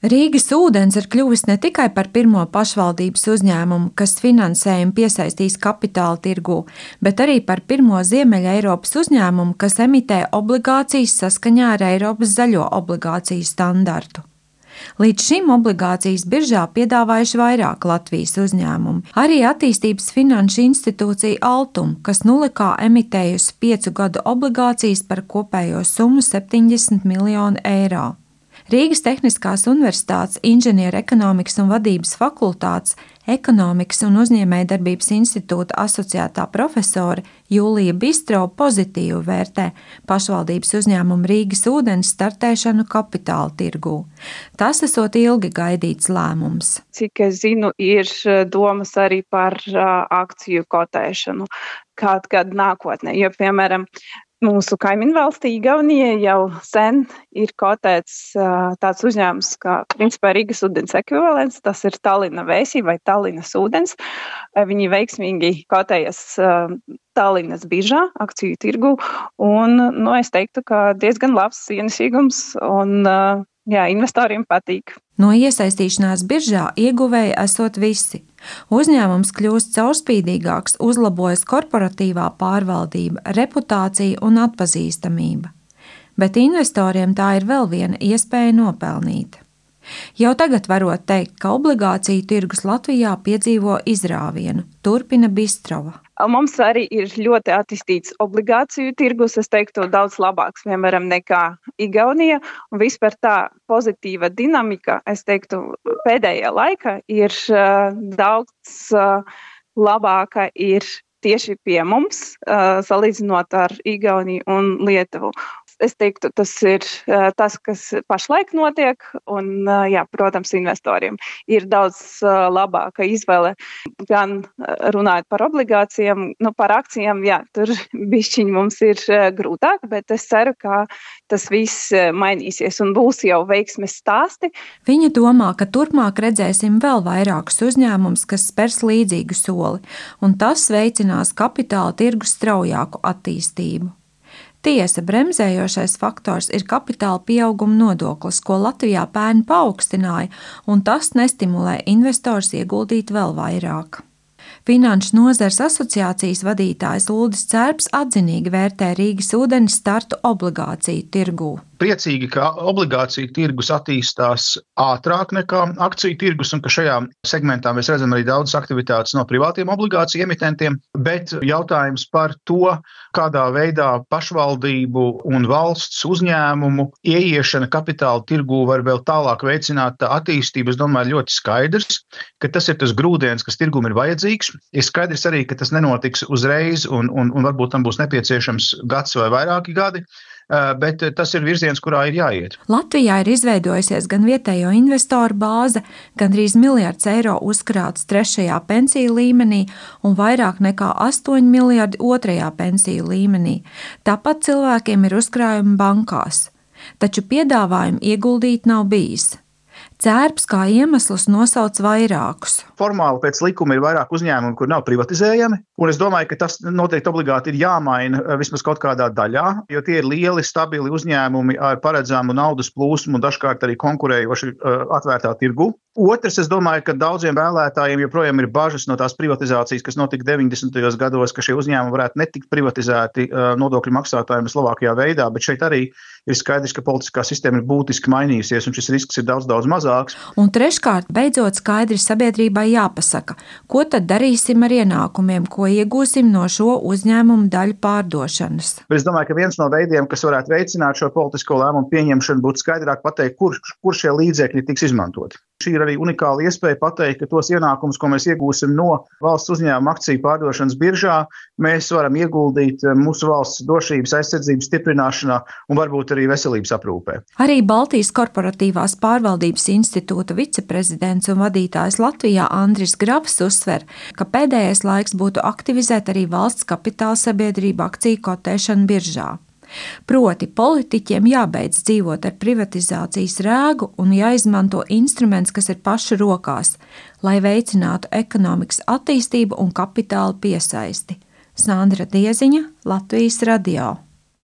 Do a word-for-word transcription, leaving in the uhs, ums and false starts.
Rīgas ūdens ir kļuvis ne tikai par pirmo pašvaldības uzņēmumu, kas finansējumu piesaistīs kapitāla tirgū, bet arī par pirmo Ziemeļa Eiropas uzņēmumu, kas emitē obligācijas saskaņā ar Eiropas zaļo obligāciju standartu. Līdz šim obligācijas biržā piedāvājuši vairāk Latvijas uzņēmumu, arī attīstības finanšu institūcija Altum, kas Nulikā emitējusi piecu gadu obligācijas par kopējo summu septiņdesmit miljonu eiro. Rīgas Tehniskās Universitātes Inženieru ekonomikas un vadības fakultātes Ekonomikas un uzņēmējdarbības institūta asociētā profesore Jūlija Bistrova pozitīvi vērtē pašvaldības uzņēmumu Rīgas ūdens startēšanu kapitāla tirgū. Tas esot ilgi gaidīts lēmums. Cik es zinu, ir domas arī par akciju kotēšanu kaut kad nākotnē, jo, piemēram, mūsu kaimiņvalstī Igaunijai jau sen ir kotēts uh, tāds uzņēmums, kā principā Rīgas ūdens ekvivalents, tas ir Tallinna Vēsī vai Tallinas ūdens. Viņi veiksmīgi kotējas uh, Tallinas biržā, akciju tirgu, un nu, es teiktu, ka diezgan labs ienesīgums un uh, jā, investoriem patīk. No iesaistīšanās biržā ieguvēji esot visi. Uzņēmums kļūst caurspīdīgāks, uzlabojas korporatīvā pārvaldība, reputācija un atpazīstamība. Bet investoriem tā ir vēl viena iespēja nopelnīt. Jau tagad varot teikt, ka obligāciju tirgus Latvijā piedzīvo izrāvienu, turpina Bistrova. Mums arī ir ļoti attīstīts obligāciju tirgus, es teiktu, daudz labāks, piemēram, nekā Igaunija. Un vispār tā pozitīva dinamika, es teiktu, pēdējā laika ir uh, daudz uh, labāka ir tieši pie mums, uh, salīdzinot ar Igauniju un Lietuvu. Es teiktu, tas ir uh, tas, kas pašlaik notiek, un, uh, jā, protams, investoriem ir daudz uh, labāka izvēle. Gan uh, runājot par obligācijām, nu, par akcijām, jā, tur bišķiņ mums ir uh, grūtāk, bet es ceru, ka tas viss uh, mainīsies un būs jau veiksmes stāsti. Viņa domā, ka turpmāk redzēsim vēl vairākus uzņēmumus, kas spers līdzīgu soli, un tas veicinās kapitāla tirgus straujāku attīstību. Tiesa, bremzējošais faktors ir kapitāla pieauguma nodoklis, ko Latvijā pērn paaugstināja, un tas nestimulē investors ieguldīt vēl vairāk. Finanšu nozares asociācijas vadītājs Uldis Cērps atzinīgi vērtē Rīgas ūdens startu obligāciju tirgū. Priecīgi, ka obligāciju tirgus attīstās ātrāk nekā akciju tirgus un ka šajā segmentā mēs redzam arī daudz aktivitātes no privātiem obligāciju emitentiem, bet jautājums par to, kādā veidā pašvaldību un valsts uzņēmumu ieiešana kapitāla tirgū var vēl tālāk veicināt attīstību, es domāju, ļoti skaidrs, ka tas ir tas grūdienis, kas tirgum ir vajadzīgs. Ir skaidrs arī, ka tas nenotiks uzreiz un, un, un varbūt tam būs nepieciešams gads vai vairāki gadi. Bet tas ir virziens, kurā ir jāiet. Latvijā ir izveidojusies gan vietējo investoru bāze, gandrīz miljards eiro uzkrāts trešajā pensiju līmenī un vairāk nekā astoņi miljardi otrajā pensiju līmenī. Tāpat cilvēkiem ir uzkrājumi bankās, taču piedāvājumu ieguldīt nav bijis. Cērps kā iemeslus nosauc vairākus. Formāli pēc likuma ir vairāk uzņēmumu, kur nav privatizējami, un es domāju, ka tas noteikti obligāti ir jāmaina vismaz kaut kādā daļā, jo tie ir lieli, stabili uzņēmumi ar paredzamu naudas plūsmu un dažkārt arī konkurējoši atvērtā tirgu. Otrs, es domāju, ka daudziem vēlētājiem joprojām ir bažas no tās privatizācijas, kas notika deviņdesmitajos gados, ka šie uzņēmumi varētu netikt privatizēti nodokļu maksātājiem vislabākajā veidā, bet šeit arī ir skaidrs, ka politiskā sistēma ir būtiski mainījusies un šis risks ir daudz, daudz mazāks. Un treškārt, beidzot skaidri sabiedrībai jāpasaka, ko tad darīsim ar ienākumiem, ko iegūsim no šo uzņēmumu daļu pārdošanas. Bet es domāju, ka viens no veidiem, kas varētu veicināt šo politisko lēmumu pieņemšanu, būtu skaidrāk pateikt, kur, kur šie līdzekļi tiks izmantoti. Šī ir arī unikāla iespēja pateikt, ka tos ienākumus, ko mēs iegūsim no valsts uzņēmuma akciju pārdošanas biržā, mēs varam ieguldīt mūsu valsts drošības aizsardzības stiprināšanā un varbūt arī veselības aprūpē. Arī Baltijas korporatīvās pārvaldības institūta viceprezidents un vadītājs Latvijā Andris Grafs uzsver, ka pēdējais laiks būtu aktivizēt arī valsts kapitāla sabiedrību akciju kotēšanu biržā. Proti, politiķiem jābeidz dzīvot ar privatizācijas rēgu un jāizmanto instruments, kas ir pašu rokās, lai veicinātu ekonomikas attīstību un kapitāla piesaisti. Sandra Dieziņa, Latvijas radio.